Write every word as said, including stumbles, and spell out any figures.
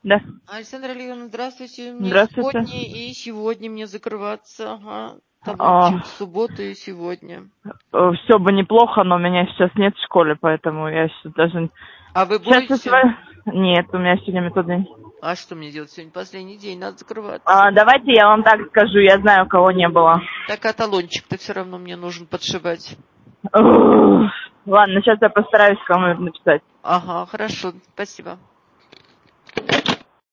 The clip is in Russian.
Да. Александра Олеговна, здравствуйте. Мне Здравствуйте. сегодня и сегодня мне закрываться. Ага. А, Талончик в субботу и сегодня. все бы неплохо, но меня сейчас нет в школе, поэтому я сейчас даже... А вы Сейчас я будете? свою... Нет, у меня сегодня методный. А что мне делать? Сегодня последний день, надо закрываться. А, давайте я вам так скажу, я знаю, кого не было. Так, а талончик-то все равно мне нужен подшивать. Ух, ладно, сейчас я постараюсь кому написать. Ага, хорошо, спасибо.